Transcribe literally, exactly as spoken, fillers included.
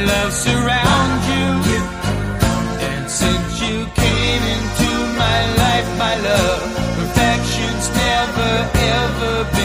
love surrounds you. And since you came into my life, my love, perfection's never ever been